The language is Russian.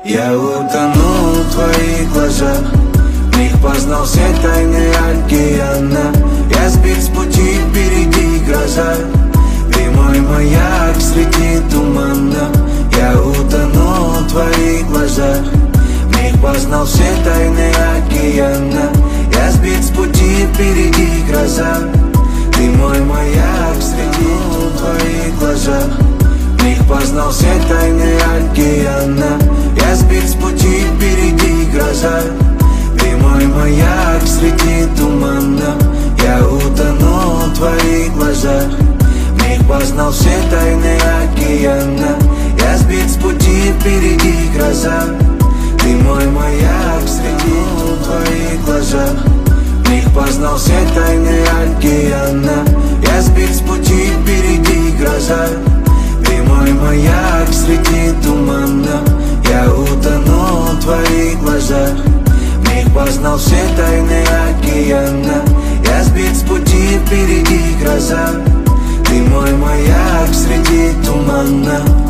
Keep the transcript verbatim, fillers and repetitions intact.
Я утонул в твоих глазах, в них познал все тайны океана. Я сбит с пути, впереди гроза, ты мой маяк среди тумана. Я утонул в твоих глазах, в них познал все тайны океана. Я сбит с пути, впереди гроза, ты мой маяк среди твоих глазах, в них познал все тайны океана. Я сбит с пути, впереди гроза, ты мой маяк среди тумана. Я утонул в твоих глазах, в них познал все тайны океана. Я сбит с пути, впереди гроза, ты мой маяк среди твоих глазах, в них познал все тайны океана. Я сбит с пути, впереди гроза, ты мой маяк среди тумана. Я утонул в твоих глазах, в них познал все тайны океана. Я сбит с пути, впереди гроза, ты мой маяк среди тумана.